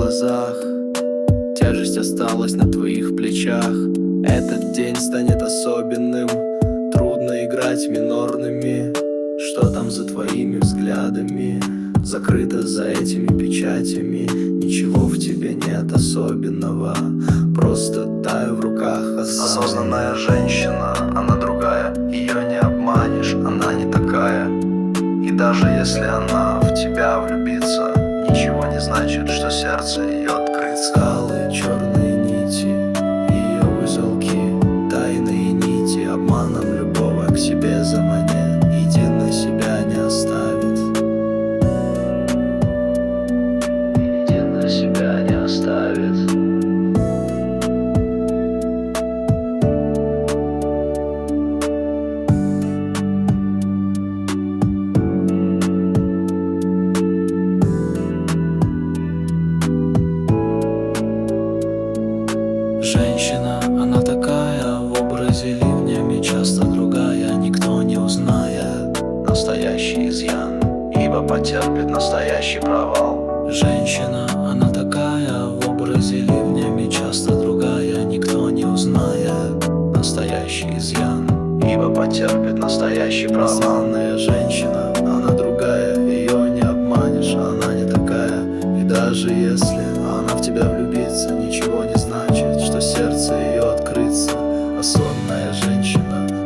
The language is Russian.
глазах, тяжесть осталась на твоих плечах. Этот день станет особенным, трудно играть минорными. Что там за твоими взглядами? Закрыто за этими печатями. Ничего в тебе нет особенного, просто таю в руках осознанная женщина, она другая, ее не обманешь, она не такая. И даже если она в тебя влюбится, ничего не значит, что сердце ее открыт. Скалы, черные нити, ее узелки, тайные нити, обманом любого к себе заманит, единый себя не оставит, единый себя не оставит. Женщина, она такая, в образе ливнями часто другая. Никто не узнает настоящий изъян, ибо потерпит настоящий провал. Женщина, она такая, в образе ливнями часто другая. Никто не узнает настоящий изъян, ибо потерпит настоящий провал. Славная женщина, она другая, ее не обманешь, она не такая. И даже если она в тебя влюбится, ничего не значит, что сердце ее открыться. А сонная женщина,